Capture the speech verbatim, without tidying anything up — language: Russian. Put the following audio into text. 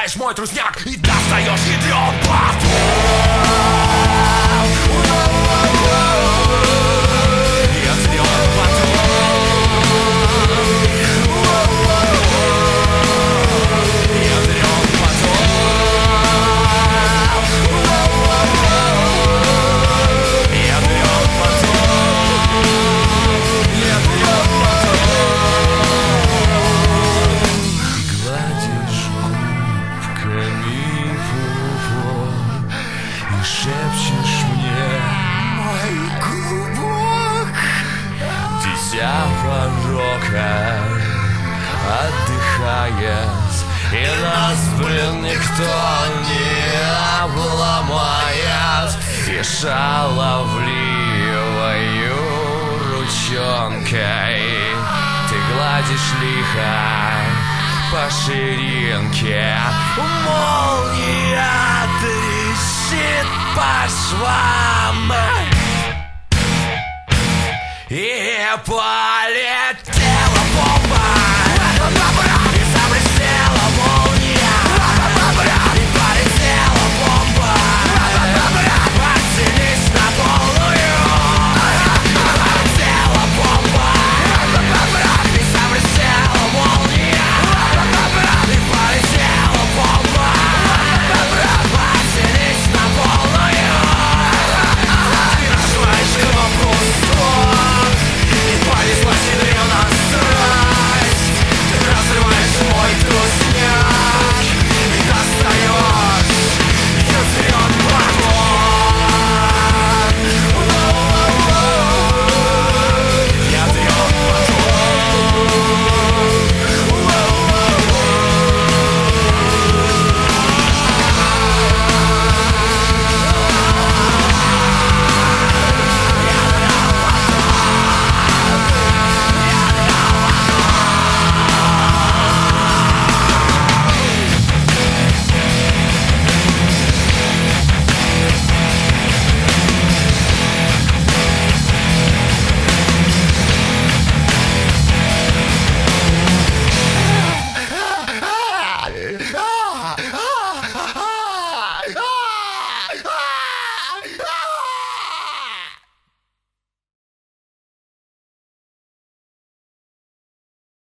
хватаешь мой трусняк и достаешь ядрён потом. Ядрён потом. Ядрён потом. Ядрён потом. Ядрён потом. Гладишь губками пупок и шепчешь мне: мой клубок. Дитя пророка отдыхает, и нас, блин, никто не обломает. И шаловливою ручонкой ты гладишь лихо по ширинке. Молния трещит по швам и полетит.